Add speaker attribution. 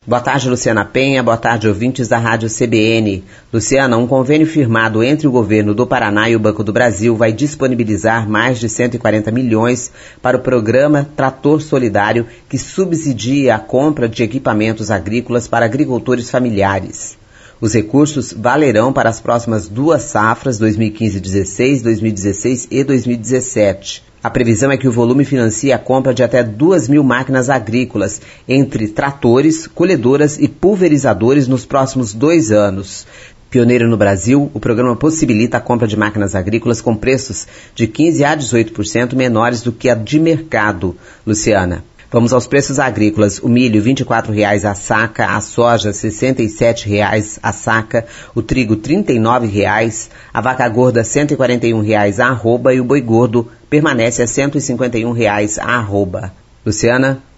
Speaker 1: Boa tarde, Luciana Penha. Boa tarde, ouvintes da Rádio CBN. Luciana, um convênio firmado entre o governo do Paraná e o Banco do Brasil vai disponibilizar mais de 140 milhões para o programa Trator Solidário, que subsidia a compra de equipamentos agrícolas para agricultores familiares. Os recursos valerão para as próximas 2 safras, 2015-16, 2016 e 2017. A previsão é que o volume financie a compra de até 2.000 máquinas agrícolas, entre tratores, colhedoras e pulverizadores nos próximos 2 anos. Pioneiro no Brasil, o programa possibilita a compra de máquinas agrícolas com preços de 15% a 18% menores do que a de mercado. Luciana. Vamos aos preços agrícolas. O milho, R$ 24,00 a saca, a soja, R$ 67,00 a saca, o trigo, R$ 39,00, a vaca gorda, R$ 141,00 a arroba e o boi gordo permanece a R$ 151,00 a arroba. Luciana?